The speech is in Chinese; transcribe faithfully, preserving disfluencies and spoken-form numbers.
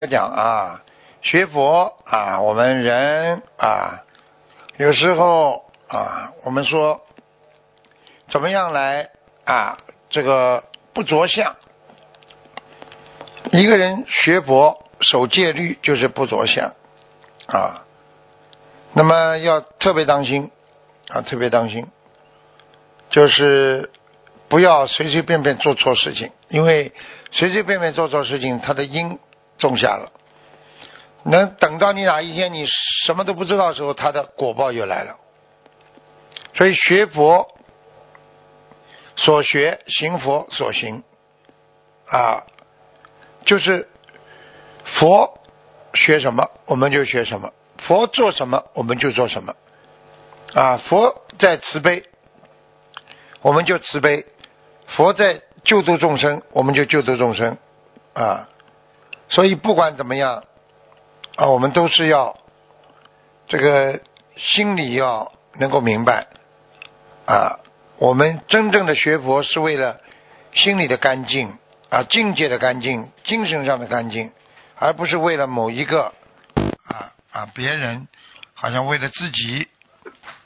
讲啊，学佛啊，我们人啊，有时候啊，我们说怎么样来啊，这个不着相。一个人学佛守戒律就是不着相啊，那么要特别当心啊，特别当心，就是不要随随便便做错事情，因为随随便便做错事情，他的因种下了。能等到你哪一天你什么都不知道的时候，他的果报又来了。所以学佛所学，行佛所行啊，就是佛学什么我们就学什么，佛做什么我们就做什么啊。佛在慈悲我们就慈悲，佛在救度众生我们就救度众生啊。所以不管怎么样啊，我们都是要这个心里要能够明白啊，我们真正的学佛是为了心里的干净啊，境界的干净，精神上的干净，而不是为了某一个啊啊别人，好像为了自己